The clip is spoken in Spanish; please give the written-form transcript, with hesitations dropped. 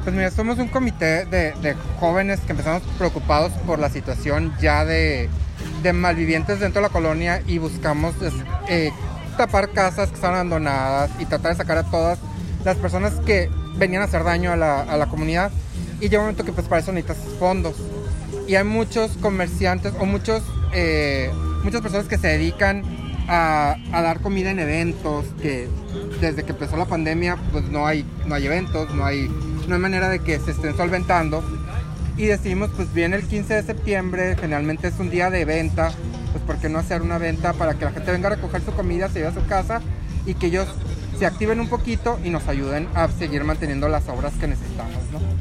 Pues mira, somos un comité de jóvenes que empezamos preocupados por la situación ya de malvivientes dentro de la colonia y buscamos tapar casas que están abandonadas y tratar de sacar a todas las personas que venían a hacer daño a la comunidad. Y llega un momento que pues para eso necesitas fondos. Y hay muchos comerciantes o muchas personas que se dedican a dar comida en eventos, que desde que empezó la pandemia pues no hay eventos, no hay manera de que se estén solventando. Y decidimos, pues viene el 15 de septiembre, generalmente es un día de venta, pues ¿por qué no hacer una venta para que la gente venga a recoger su comida, se lleve a su casa y que ellos se activen un poquito y nos ayuden a seguir manteniendo las obras que necesitamos, ¿no?